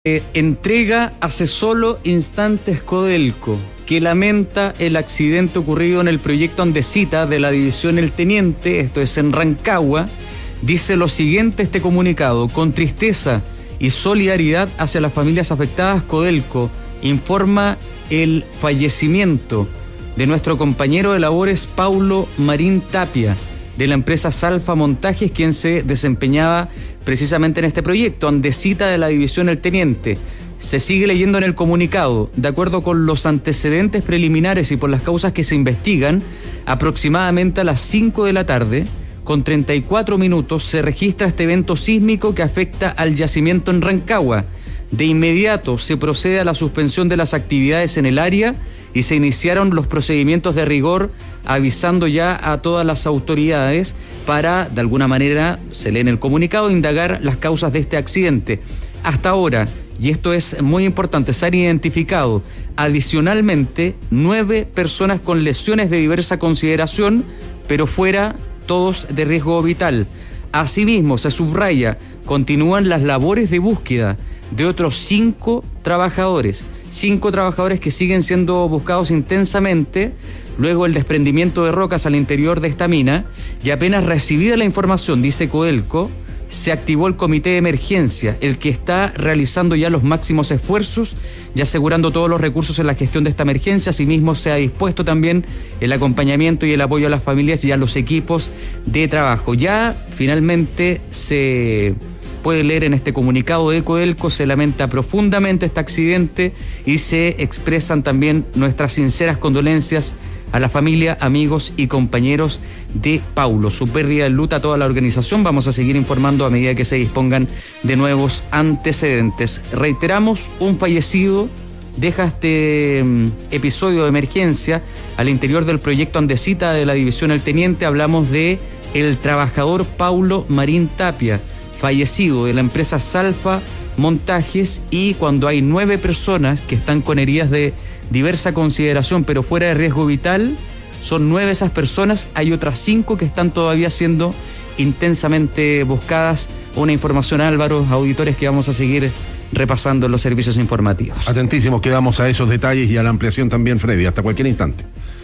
Entrega hace solo instantes Codelco, que lamenta el accidente ocurrido en el proyecto Andesita de la división El Teniente, esto es en Rancagua. Dice lo siguiente este comunicado: con tristeza y solidaridad hacia las familias afectadas, Codelco informa el fallecimiento de nuestro compañero de labores Paulo Marín Tapia, de la empresa Salfa Montajes, quien se desempeñaba precisamente en este proyecto, Andesita de la división El Teniente. Se sigue leyendo en el comunicado: de acuerdo con los antecedentes preliminares y por las causas que se investigan, aproximadamente a las 5 de la tarde, con 34 minutos, se registra este evento sísmico que afecta al yacimiento en Rancagua. De inmediato se procede a la suspensión de las actividades en el área y se iniciaron los procedimientos de rigor, avisando ya a todas las autoridades para, de alguna manera, se lee en el comunicado, indagar las causas de este accidente. Hasta ahora, y esto es muy importante, se han identificado adicionalmente 9 personas con lesiones de diversa consideración, pero fuera todos de riesgo vital. Asimismo, se subraya, continúan las labores de búsqueda de otros 5 trabajadores que siguen siendo buscados intensamente luego del desprendimiento de rocas al interior de esta mina, y apenas recibida la información, dice Codelco, se activó el comité de emergencia, el que está realizando ya los máximos esfuerzos y asegurando todos los recursos en la gestión de esta emergencia. Asimismo, se ha dispuesto también el acompañamiento y el apoyo a las familias y a los equipos de trabajo. Ya finalmente se puede leer en este comunicado de Codelco: se lamenta profundamente este accidente y se expresan también nuestras sinceras condolencias a la familia, amigos y compañeros de Paulo. Su pérdida enluta a toda la organización. Vamos a seguir informando a medida que se dispongan de nuevos antecedentes. Reiteramos, un fallecido deja este episodio de emergencia al interior del proyecto Andesita de la división El Teniente. Hablamos de el trabajador Paulo Marín Tapia, fallecido, de la empresa Salfa Montajes, y cuando hay 9 personas que están con heridas de diversa consideración pero fuera de riesgo vital, son 9 esas personas, hay otras 5 que están todavía siendo intensamente buscadas. Una información, Álvaro, auditores, que vamos a seguir repasando en los servicios informativos. Atentísimos quedamos a esos detalles y a la ampliación también, Freddy, hasta cualquier instante.